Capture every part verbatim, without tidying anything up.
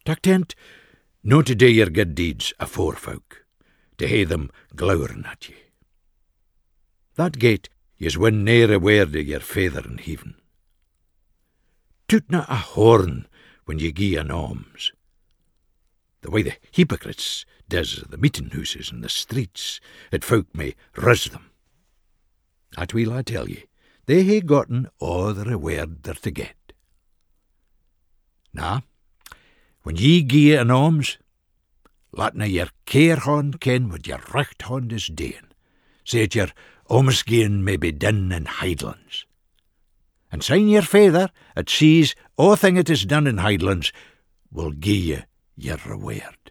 Tak tent, no to do your good deeds afore folk, to hae them glowering at ye. That gate y's win ne'er a word of your Father in heaven. Toot not a horn when ye gie an alms, the way the hypocrites does the meeting houses and the streets, that folk may ruz them. That will I tell ye, they hae gotten all the reward they're to get. Now, when ye gie an alms, let na your care hand ken what your recht hand is doing, so that your almsgiving may be done in highlands. And sign your Father, at sees all thing it is done in highlands, will gie ye your reward.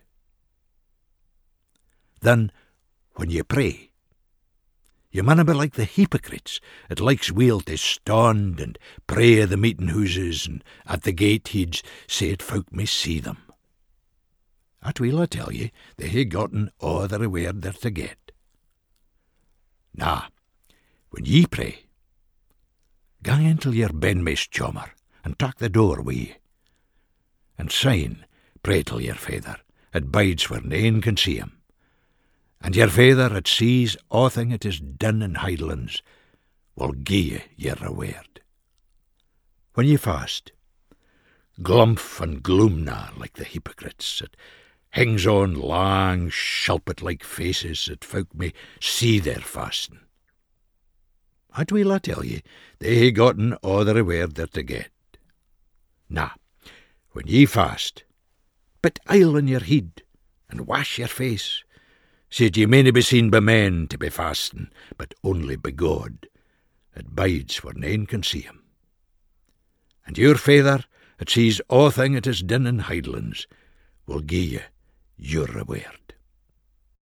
Then, when ye pray, ye manna be like the hypocrites, that likes weel to stand and pray at the meeting houses and at the gateheads, so that folk may see them. That will I tell ye, they hae gotten all the reward they're to get. Now, when ye pray, gang intil your benmaist chommer, and tak the door wi ye. And syne, pray till your Father, at bides where nane can see him. And your Father, at sees all thing it is done in highlands, will gie ye your reward. When ye fast, glump and gloom na like the hypocrites, that hangs on long, shulpit-like faces, that folk may see their fasting. That will I tell ye, they hae gotten all the reward they're to get. Now, when ye fast, put oil on your head, and wash your face, so that ye mayna be seen by men to be fasting, but only by God, that bides where nane can see him. And your Father, that sees all thing that is done in highlands, will gie ye your reward.